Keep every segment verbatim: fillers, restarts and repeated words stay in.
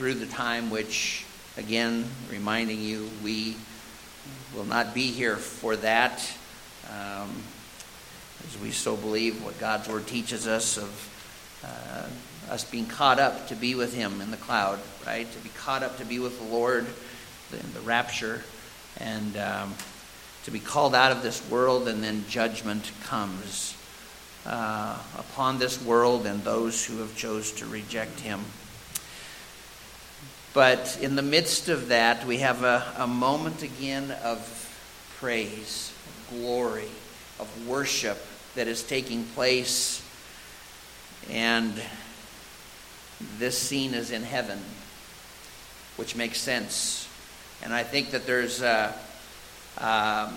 through the time which, again, reminding you, we will not be here for that. Um, as we so believe what God's Word teaches us of uh, us being caught up to be with Him in the cloud, right? To be caught up to be with the Lord in the rapture, and um, to be called out of this world, and then judgment comes uh, upon this world and those who have chose to reject Him. But in the midst of that, we have a, a moment again of praise, of glory, of worship that is taking place. And this scene is in heaven, which makes sense. And I think that there's, uh, um,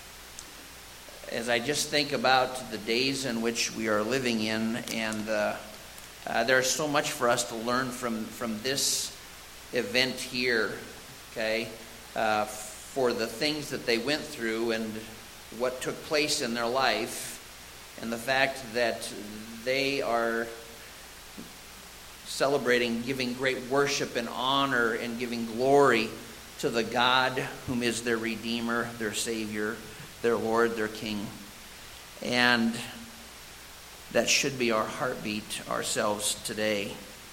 as I just think about the days in which we are living in, and uh, uh, there's so much for us to learn from, from this event here, okay, uh, for the things that they went through and what took place in their life, and the fact that they are celebrating, giving great worship and honor and giving glory to the God whom is their Redeemer, their Savior, their Lord, their King. And that should be our heartbeat ourselves today.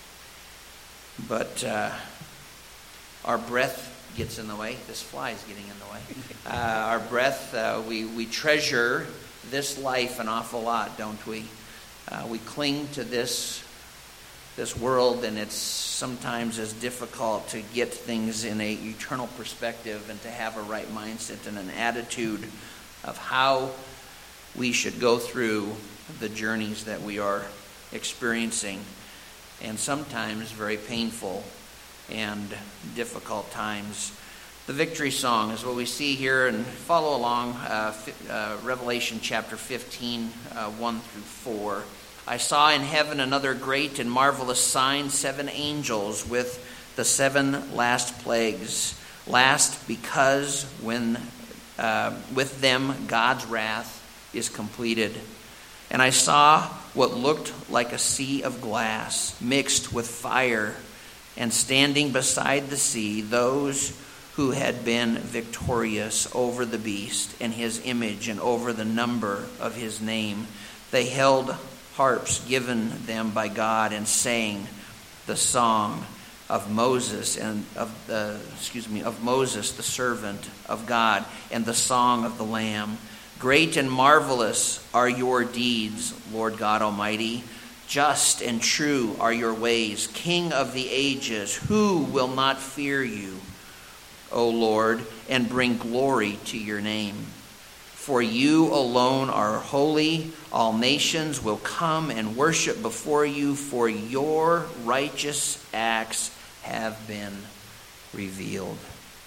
But uh, our breath gets in the way. This fly is getting in the way. Uh, our breath, uh, we, we treasure this life an awful lot, don't we? Uh, we cling to this this world, and it's sometimes as difficult to get things in an eternal perspective and to have a right mindset and an attitude of how we should go through the journeys that we are experiencing, and sometimes very painful and difficult times. The victory song is what we see here, and follow along, uh, uh, Revelation chapter fifteen, uh, one through four. I saw in heaven another great and marvelous sign, seven angels with the seven last plagues. Last, because when uh, with them God's wrath is completed. And I saw what looked like a sea of glass mixed with fire, and standing beside the sea, those who had been victorious over the beast and his image and over the number of his name. They held harps given them by God and sang the song of Moses and of the excuse me of Moses, the servant of God, and the song of the Lamb. Great and marvelous are your deeds, Lord God Almighty. Just and true are your ways, King of the ages. Who will not fear you, O Lord, and bring glory to your name? For you alone are holy. All nations will come and worship before you, for your righteous acts have been revealed.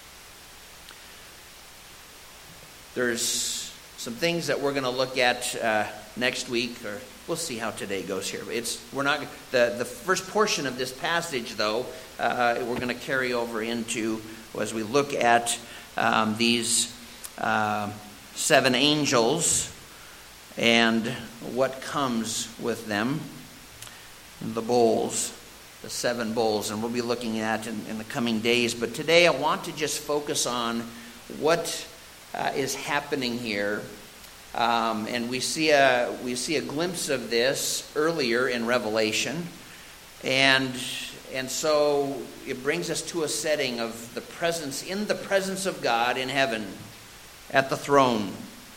There's some things that we're going to look at uh, next week, or we'll see how today goes here. It's we're not the the first portion of this passage, though. Uh, we're going to carry over into as we look at um, these uh, seven angels and what comes with them, the bowls, the seven bowls, and we'll be looking at in, in the coming days. But today, I want to just focus on what uh, is happening here. Um, and we see a we see a glimpse of this earlier in Revelation, and and so it brings us to a setting of the presence in the presence of God in heaven, at the throne.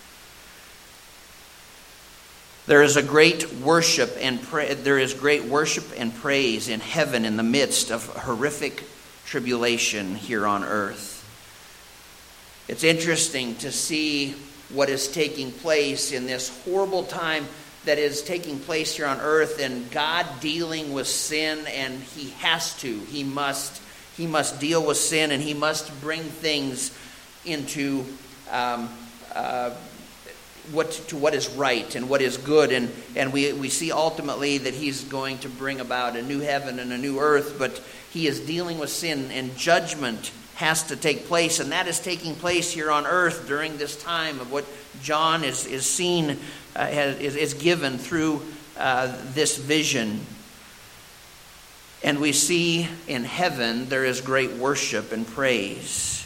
There is a great worship and pra- there is great worship and praise in heaven in the midst of horrific tribulation here on earth. It's interesting to see what is taking place in this horrible time that is taking place here on earth, and God dealing with sin, and He has to. He must. He must deal with sin, and He must bring things into um, uh, what to what is right and what is good, and and we we see ultimately that He's going to bring about a new heaven and a new earth, but He is dealing with sin, and judgment has to take place, and that is taking place here on earth during this time of what John is is seen uh, has, is, is given through uh, this vision. And we see in heaven there is great worship and praise.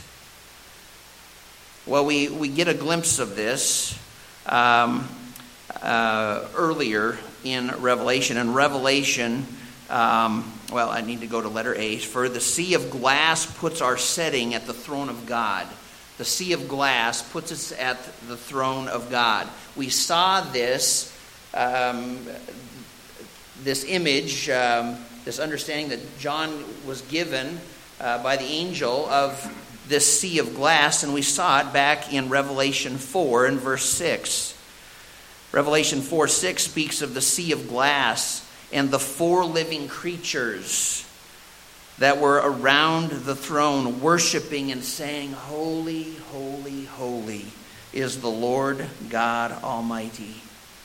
Well, we, we get a glimpse of this um, uh, earlier in Revelation. In Revelation, um, well, I need to go to letter A. For the sea of glass puts our setting at the throne of God. The sea of glass puts us at the throne of God. We saw this, um, this image, um, this understanding that John was given uh, by the angel of this sea of glass, and we saw it back in Revelation four in verse six. Revelation four six speaks of the sea of glass and the four living creatures that were around the throne, worshiping and saying, "Holy, holy, holy is the Lord God Almighty."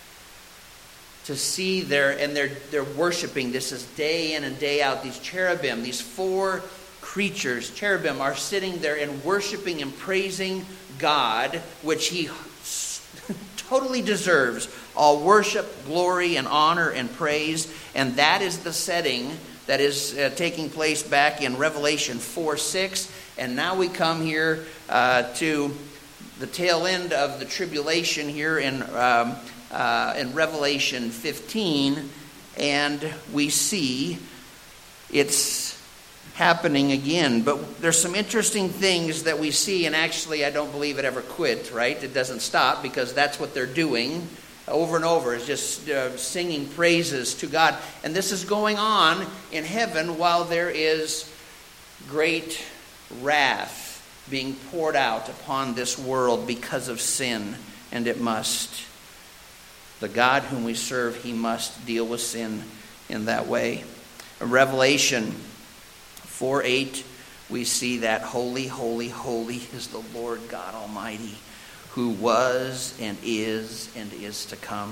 To see there, and they're they're worshiping. This is day in and day out. These cherubim, these four creatures, cherubim, are sitting there and worshiping and praising God, which He totally deserves all worship, glory, and honor and praise. And that is the setting that is uh, taking place back in Revelation four six. And now we come here uh, to the tail end of the tribulation here in um, uh, in Revelation fifteen, and we see it's happening again. But there's some interesting things that we see, and actually I don't believe it ever quit, right? It doesn't stop, because that's what they're doing over and over, is just uh, singing praises to God. And this is going on in heaven while there is great wrath being poured out upon this world because of sin, and it must. The God whom we serve, He must deal with sin in that way. In Revelation four eight, we see that holy, holy, holy is the Lord God Almighty, who was and is and is to come.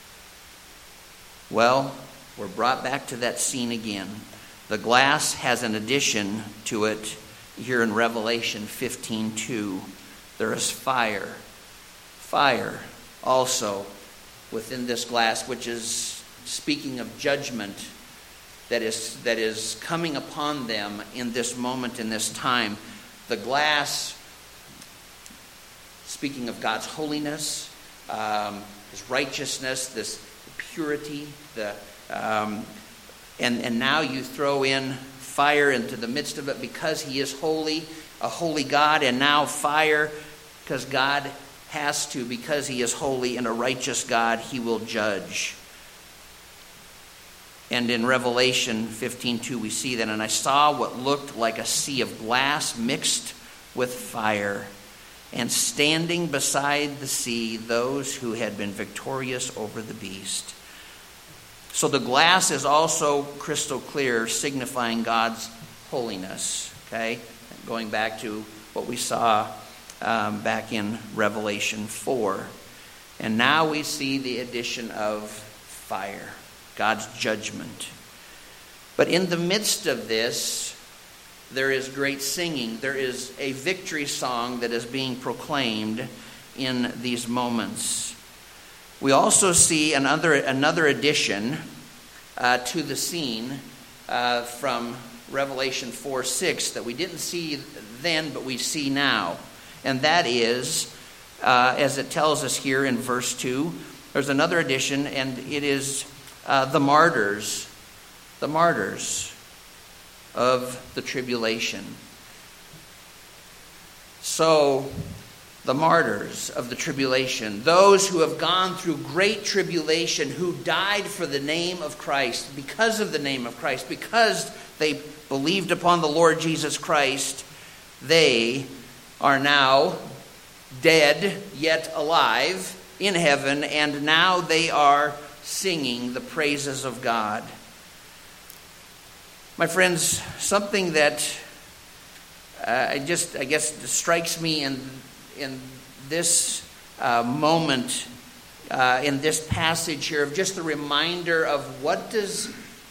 Well, we're brought back to that scene again. The glass has an addition to it here in Revelation fifteen two. There is fire. Fire also within this glass, which is speaking of judgment that is that is coming upon them in this moment, in this time. The glass, speaking of God's holiness, um, His righteousness, this purity, the um, and and now you throw in fire into the midst of it, because He is holy, a holy God, and now fire, because God has to, because He is holy and a righteous God, He will judge. And in Revelation fifteen two, we see that, and I saw what looked like a sea of glass mixed with fire, and standing beside the sea, those who had been victorious over the beast. So the glass is also crystal clear, signifying God's holiness. Okay, going back to what we saw um, back in Revelation four, and now we see the addition of fire. God's judgment. But in the midst of this, there is great singing. There is a victory song that is being proclaimed in these moments. We also see another another addition uh, to the scene uh, from Revelation four six that we didn't see then, but we see now. And that is, uh, as it tells us here in verse two, there's another addition, and it is Uh, the martyrs, the martyrs of the tribulation. So, the martyrs of the tribulation, those who have gone through great tribulation, who died for the name of Christ, because of the name of Christ, because they believed upon the Lord Jesus Christ, they are now dead, yet alive in heaven, and now they are singing the praises of God. My friends, something that uh, just, I guess, strikes me in in this uh, moment, uh, in this passage here, of just a reminder of what does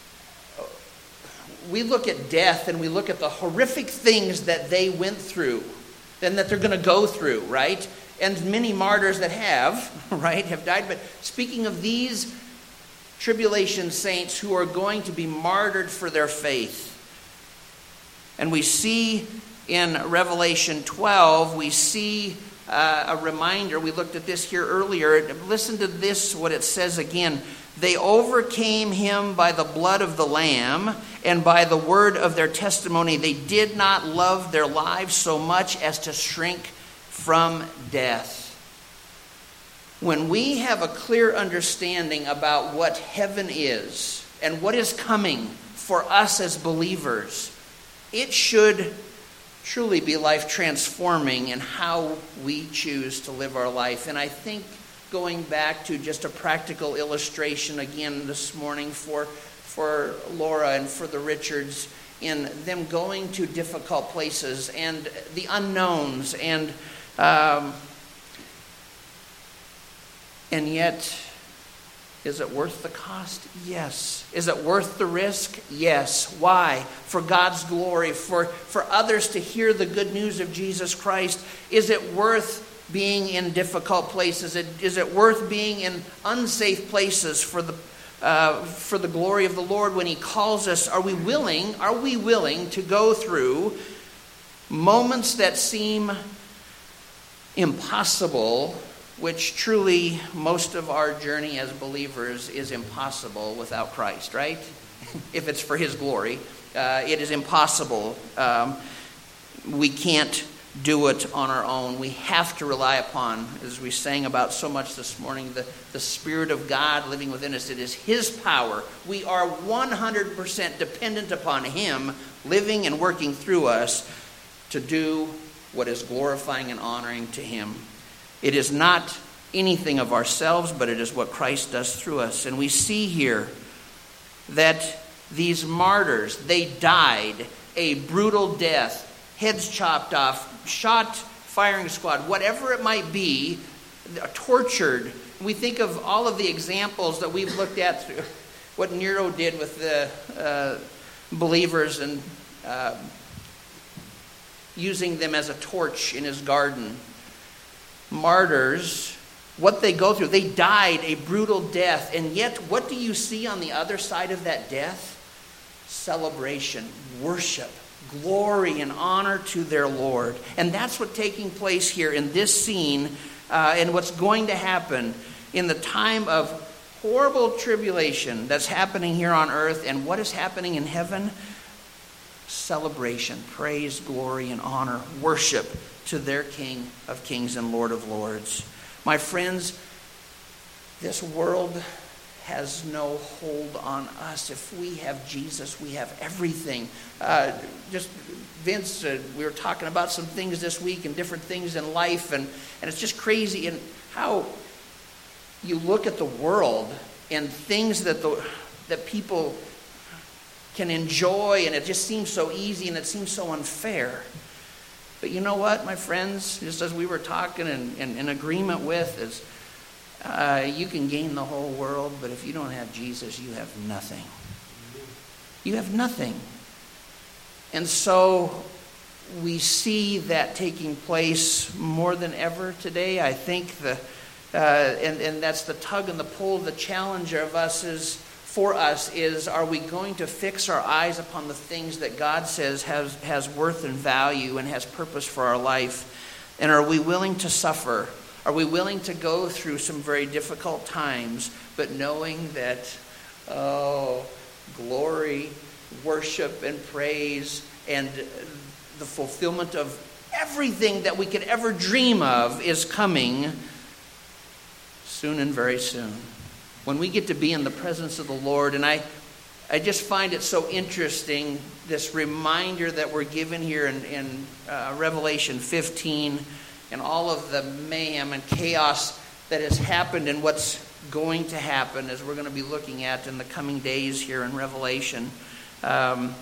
we look at death, and we look at the horrific things that they went through, and that they're going to go through, right? And many martyrs that have, right, have died. But speaking of these tribulation saints who are going to be martyred for their faith. And we see in Revelation twelve, we see uh, a reminder. We looked at this here earlier. Listen to this, what it says again. They overcame him by the blood of the Lamb and by the word of their testimony. They did not love their lives so much as to shrink from death. When we have a clear understanding about what heaven is and what is coming for us as believers, it should truly be life transforming in how we choose to live our life. And I think going back to just a practical illustration again this morning for, for Laura and for the Richards, in them going to difficult places and the unknowns, and um, and yet, is it worth the cost? Yes. Is it worth the risk? Yes. Why? For God's glory, for, for others to hear the good news of Jesus Christ. Is it worth being in difficult places? Is it worth being in unsafe places for the uh, for the glory of the Lord when He calls us? Are we willing? Are we willing to go through moments that seem impossible? Which truly, most of our journey as believers is impossible without Christ, right? If it's for His glory, uh, it is impossible. Um, we can't do it on our own. We have to rely upon, as we sang about so much this morning, the, the Spirit of God living within us. It is His power. We are one hundred percent dependent upon Him living and working through us to do what is glorifying and honoring to Him. It is not anything of ourselves, but it is what Christ does through us. And we see here that these martyrs, they died a brutal death, heads chopped off, shot firing squad, whatever it might be, tortured. We think of all of the examples that we've looked at, through what Nero did with the uh, believers and uh, using them as a torch in his garden. Martyrs, what they go through, they died a brutal death, and yet what do you see on the other side of that death? Celebration, worship, glory and honor to their Lord. And that's what's taking place here in this scene, uh, and what's going to happen in the time of horrible tribulation that's happening here on earth. And what is happening in heaven? Celebration, praise, glory, and honor, worship to their King of Kings and Lord of Lords. My friends, this world has no hold on us. If we have Jesus, we have everything. Uh, just Vince, uh, we were talking about some things this week and different things in life, and, and it's just crazy and how you look at the world and things that the that people can enjoy, and it just seems so easy and it seems so unfair. But you know what, my friends, just as we were talking and in agreement with, is uh, you can gain the whole world, but if you don't have Jesus, you have nothing. You have nothing. And so we see that taking place more than ever today. I think the uh, and, and that's the tug and the pull, the challenge of us is for us is, are we going to fix our eyes upon the things that God says has, has worth and value and has purpose for our life? And are we willing to suffer? Are we willing to go through some very difficult times, but knowing that, oh, glory, worship, and praise, and the fulfillment of everything that we could ever dream of is coming soon and very soon, when we get to be in the presence of the Lord. And I, I just find it so interesting, this reminder that we're given here in, in uh, Revelation fifteen, and all of the mayhem and chaos that has happened and what's going to happen, as we're going to be looking at in the coming days here in Revelation. Um,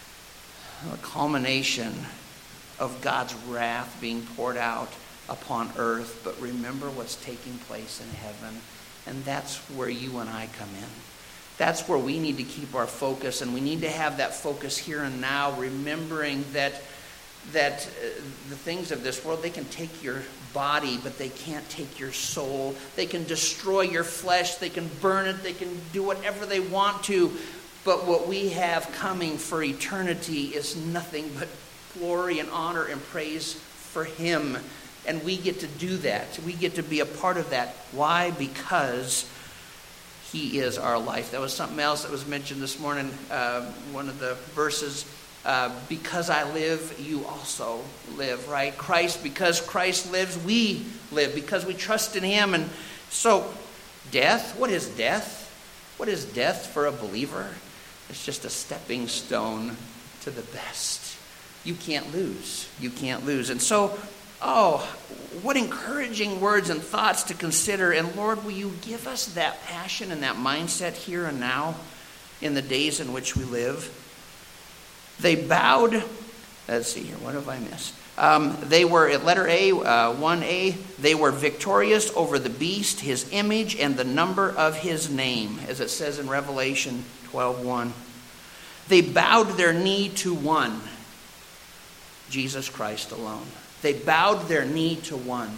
a culmination of God's wrath being poured out upon earth. But remember what's taking place in heaven. And that's where you and I come in. That's where we need to keep our focus, and we need to have that focus here and now, remembering that that uh, the things of this world, they can take your body, but they can't take your soul. They can destroy your flesh. They can burn it. They can do whatever they want to. But what we have coming for eternity is nothing but glory and honor and praise for Him. And we get to do that. We get to be a part of that. Why? Because He is our life. That was something else that was mentioned this morning. Uh, one of the verses, uh, because I live, you also live, right? Christ, because Christ lives, we live. Because we trust in Him. And so, death, what is death? What is death for a believer? It's just a stepping stone to the best. You can't lose. You can't lose. And so, oh, what encouraging words and thoughts to consider. And Lord, will you give us that passion and that mindset here and now in the days in which we live? They bowed. Let's see here. What have I missed? Um, they were, at letter A, uh, one A, they were victorious over the beast, his image, and the number of his name, as it says in Revelation twelve one. They bowed their knee to one, Jesus Christ alone. They bowed their knee to one.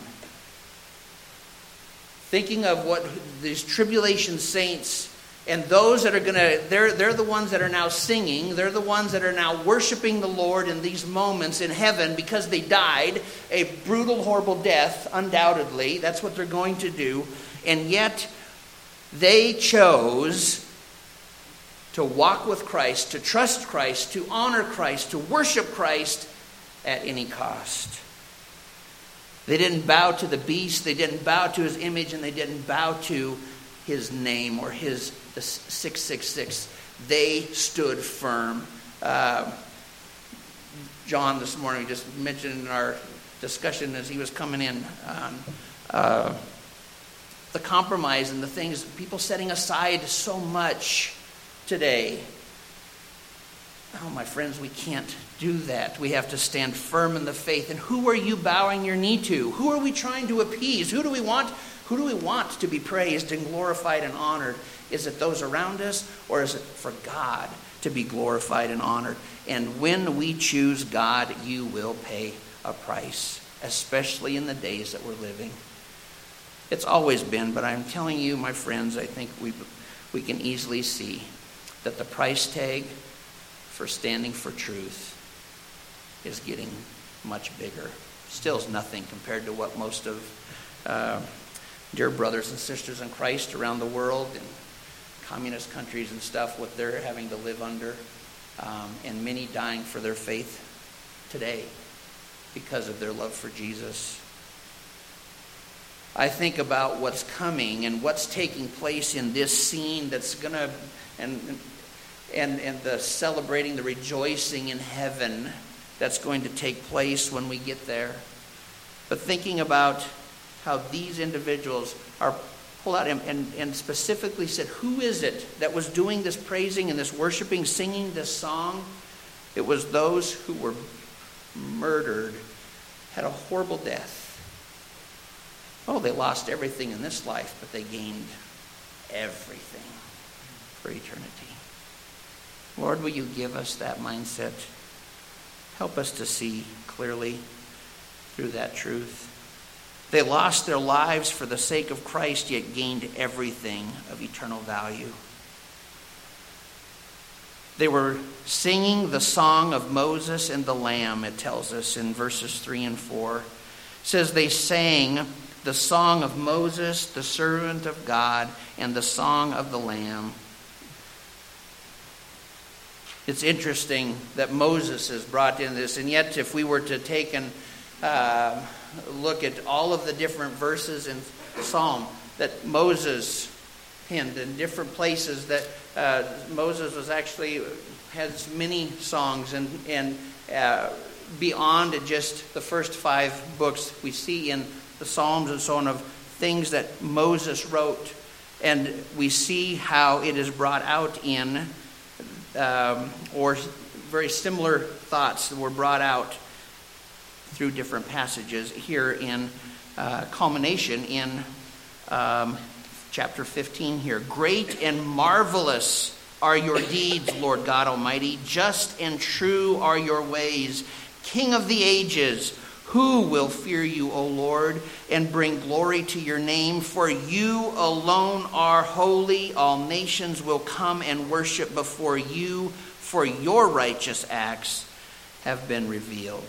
Thinking of what these tribulation saints and those that are going to, they're, they're the ones that are now singing. They're the ones that are now worshiping the Lord in these moments in heaven because they died a brutal, horrible death, undoubtedly. That's what they're going to do. And yet, they chose to walk with Christ, to trust Christ, to honor Christ, to worship Christ at any cost. They didn't bow to the beast, they didn't bow to his image, and they didn't bow to his name or his the six six six. They stood firm. Uh, John this morning just mentioned in our discussion as he was coming in um, uh, the compromise and the things, people setting aside so much today. Oh, my friends, we can't do that. We have to stand firm in the faith. And who are you bowing your knee to? Who are we trying to appease? Who do we want? Who do we want to be praised and glorified and honored? Is it those around us, or is it for God to be glorified and honored? And when we choose God, you will pay a price, especially in the days that we're living. It's always been, but I'm telling you, my friends, I think we we can easily see that the price tag for standing for truth is getting much bigger. Still is nothing compared to what most of uh, dear brothers and sisters in Christ around the world and communist countries and stuff, what they're having to live under, um, and many dying for their faith today because of their love for Jesus. I think about what's coming and what's taking place in this scene that's going to, and and and the celebrating, the rejoicing in heaven that's going to take place when we get there. But thinking about how these individuals are pulled out and, and, and specifically said, who is it that was doing this praising and this worshiping, singing this song? It was those who were murdered, had a horrible death. Oh, they lost everything in this life, but they gained everything for eternity. Lord, will you give us that mindset? Help us to see clearly through that truth. They lost their lives for the sake of Christ, yet gained everything of eternal value. They were singing the song of Moses and the Lamb, it tells us in verses three and four. It says they sang the song of Moses, the servant of God, and the song of the Lamb. It's interesting that Moses is brought in this, and yet if we were to take and uh, look at all of the different verses in Psalm that Moses penned in different places, that uh, Moses was actually has many songs and and uh, beyond just the first five books we see in the Psalms and so on of things that Moses wrote, and we see how it is brought out in um, or very similar thoughts that were brought out through different passages here in uh, culmination in um, chapter fifteen here. Great and marvelous are your deeds, Lord God Almighty. Just and true are your ways. King of the ages, who will fear you, O Lord, and bring glory to your name? For you alone are holy. All nations will come and worship before you, for your righteous acts have been revealed.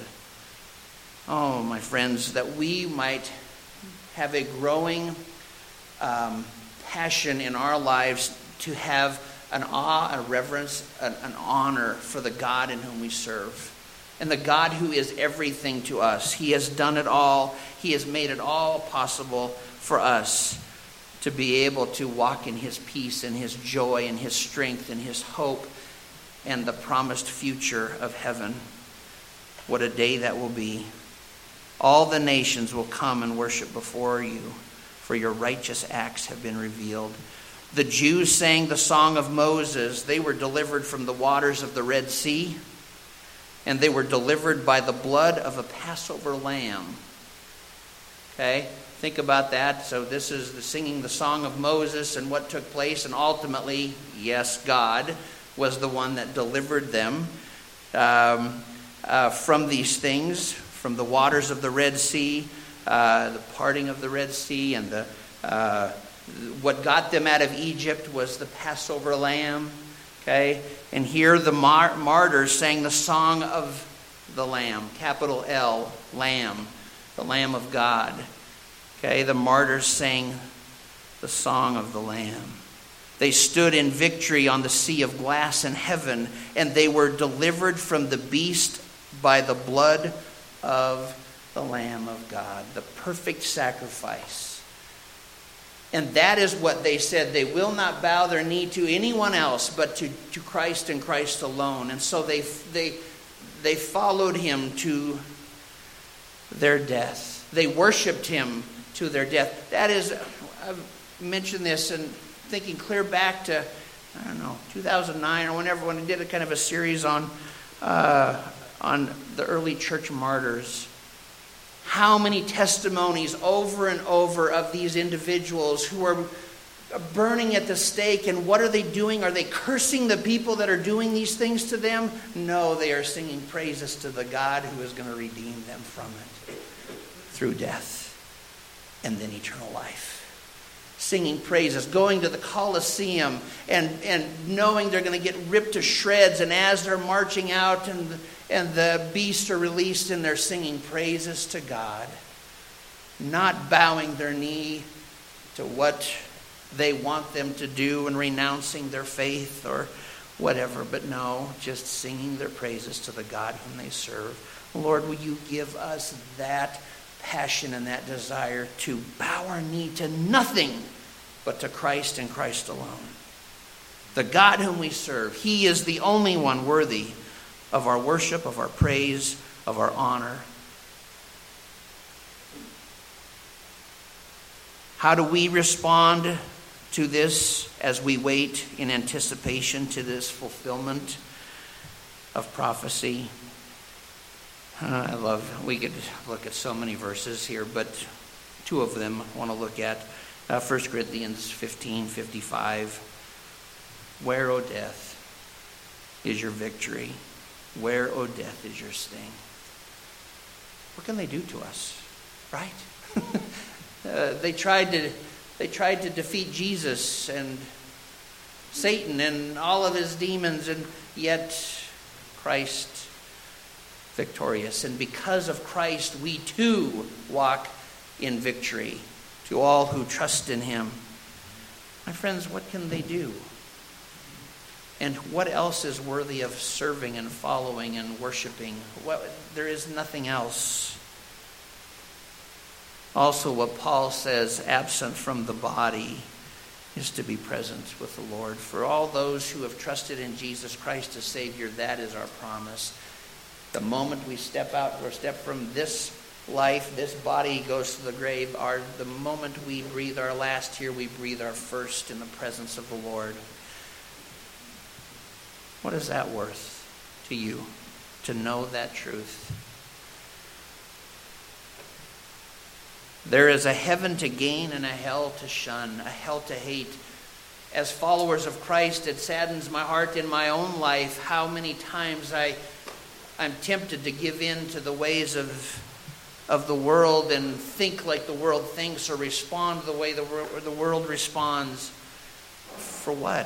Oh, my friends, that we might have a growing um, passion in our lives to have an awe, a reverence, an, an honor for the God in whom we serve. And the God who is everything to us. He has done it all. He has made it all possible for us to be able to walk in his peace and his joy and his strength and his hope and the promised future of heaven. What a day that will be. All the nations will come and worship before you, for your righteous acts have been revealed. The Jews sang the song of Moses. They were delivered from the waters of the Red Sea, and they were delivered by the blood of a Passover lamb. Okay? Think about that. So this is the singing the song of Moses and what took place, and ultimately, yes, God was the one that delivered them um, uh, from these things, from the waters of the Red Sea, uh, the parting of the Red Sea, and the uh, what got them out of Egypt was the Passover lamb. Okay, and here the mar- martyrs sang the song of the Lamb, capital L, Lamb, the Lamb of God. Okay, the martyrs sang the song of the Lamb. They stood in victory on the sea of glass in heaven, and they were delivered from the beast by the blood of the Lamb of God, the perfect sacrifice. And that is what they said. They will not bow their knee to anyone else but to, to Christ and Christ alone. And so they, they, they followed him to their death. They worshiped him to their death. That is, I've mentioned this and thinking clear back to, I don't know, two thousand nine or whenever, when I did a kind of a series on, uh, on the early church martyrs. How many testimonies over and over of these individuals who are burning at the stake, and what are they doing? Are they cursing the people that are doing these things to them? No, they are singing praises to the God who is going to redeem them from it through death and then eternal life. Singing praises, going to the Colosseum and, and knowing they're going to get ripped to shreds, and as they're marching out and and the beasts are released and they're singing praises to God, not bowing their knee to what they want them to do and renouncing their faith or whatever, but no, just singing their praises to the God whom they serve. Lord, will you give us that passion and that desire to bow our knee to nothing but to Christ and Christ alone. The God whom we serve, he is the only one worthy of our worship, of our praise, of our honor. How do we respond to this as we wait in anticipation to this fulfillment of prophecy? Uh, I love, we could look at so many verses here, but two of them I want to look at. Uh, First Corinthians fifteen fifty-five. Where, O death, is your victory? Where, O death, is your sting? What can they do to us? Right? uh, they tried to they tried to defeat Jesus and Satan and all of his demons, and yet Christ victorious. And because of Christ, we too walk in victory to all who trust in him. My friends, what can they do? And what else is worthy of serving and following and worshiping? What, there is nothing else. Also, what Paul says, absent from the body is to be present with the Lord. For all those who have trusted in Jesus Christ as Savior, that is our promise. The moment we step out or step from this life, this body goes to the grave. Our, the moment we breathe our last here, we breathe our first in the presence of the Lord. What is that worth to you, to know that truth? There is a heaven to gain and a hell to shun, a hell to hate. As followers of Christ, it saddens my heart in my own life how many times I I'm tempted to give in to the ways of of the world and think like the world thinks or respond the way the, or the world responds. For what?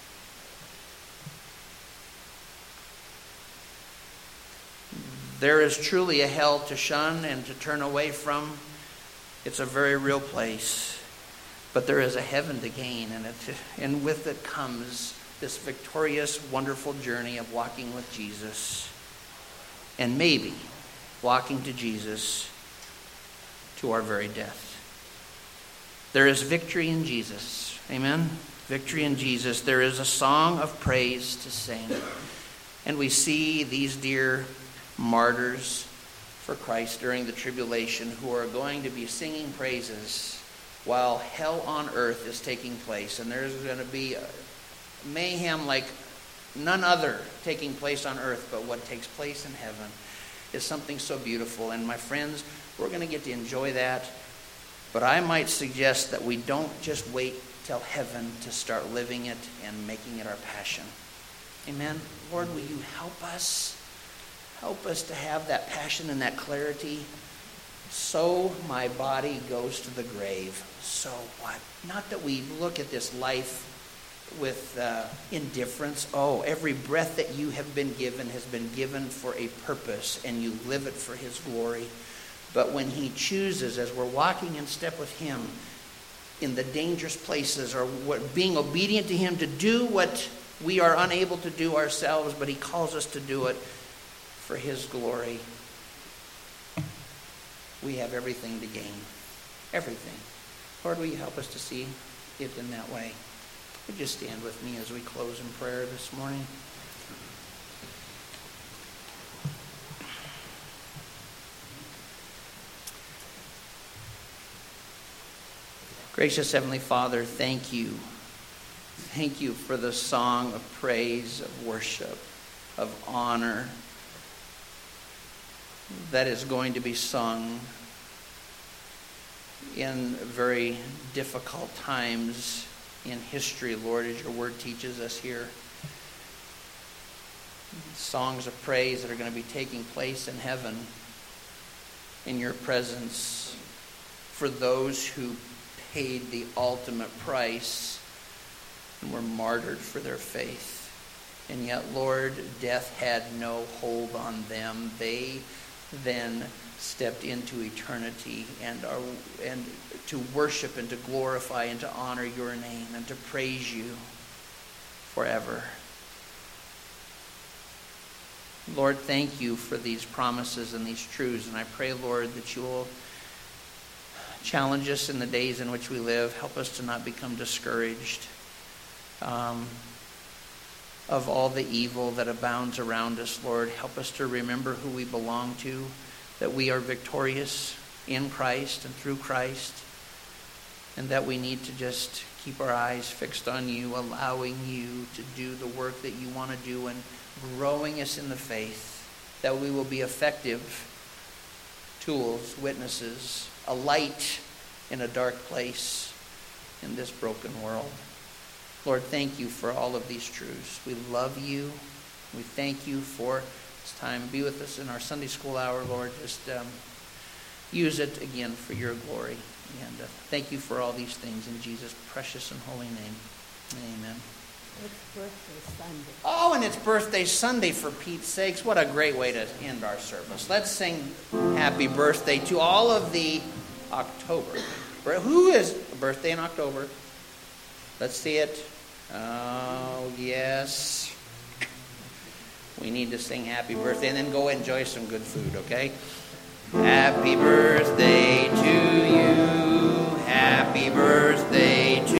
There is truly a hell to shun and to turn away from. It's a very real place. But there is a heaven to gain, and, it, and with it comes this victorious, wonderful journey of walking with Jesus. And maybe walking to Jesus to our very death. There is victory in Jesus. Amen? Victory in Jesus. There is a song of praise to sing. And we see these dear martyrs for Christ during the tribulation who are going to be singing praises while hell on earth is taking place. And there's going to be a mayhem like none other taking place on earth, but what takes place in heaven is something so beautiful. And my friends, we're going to get to enjoy that. But I might suggest that we don't just wait till heaven to start living it and making it our passion. Amen? Lord, will you help us? Help us to have that passion and that clarity. So my body goes to the grave. So what? Not that we look at this life with uh, indifference. Oh, every breath that you have been given has been given for a purpose, and you live it for his glory. But when he chooses, as we're walking in step with him, in the dangerous places, or what, being obedient to him to do what we are unable to do ourselves, but he calls us to do it for his glory, we have everything to gain. Everything. Lord, will you help us to see it in that way? Would you stand with me as we close in prayer this morning? Gracious Heavenly Father, thank you. Thank you for the song of praise, of worship, of honor that is going to be sung in very difficult times in history, Lord, as your word teaches us here. Songs of praise that are going to be taking place in heaven in your presence for those who paid the ultimate price and were martyred for their faith. And yet, Lord, death had no hold on them. They then stepped into eternity and are and to worship and to glorify and to honor your name and to praise you forever. Lord, thank you for these promises and these truths. And I pray, Lord, that you will challenge us in the days in which we live. Help us to not become discouraged um, of all the evil that abounds around us, Lord. Help us to remember who we belong to, that we are victorious in Christ and through Christ, and that we need to just keep our eyes fixed on you, allowing you to do the work that you want to do and growing us in the faith, that we will be effective tools, witnesses, a light in a dark place in this broken world. Lord, thank you for all of these truths. We love you. We thank you for this time. Be with us in our Sunday school hour, Lord. Just um, use it again for your glory. And uh, thank you for all these things in Jesus' precious and holy name. Amen. It's birthday Sunday. Oh, and it's birthday Sunday, for Pete's sakes. What a great way to end our service. Let's sing happy birthday to all of the October. Who is a birthday in October? Let's see it. Oh, yes. We need to sing happy birthday and then go enjoy some good food, okay? Happy birthday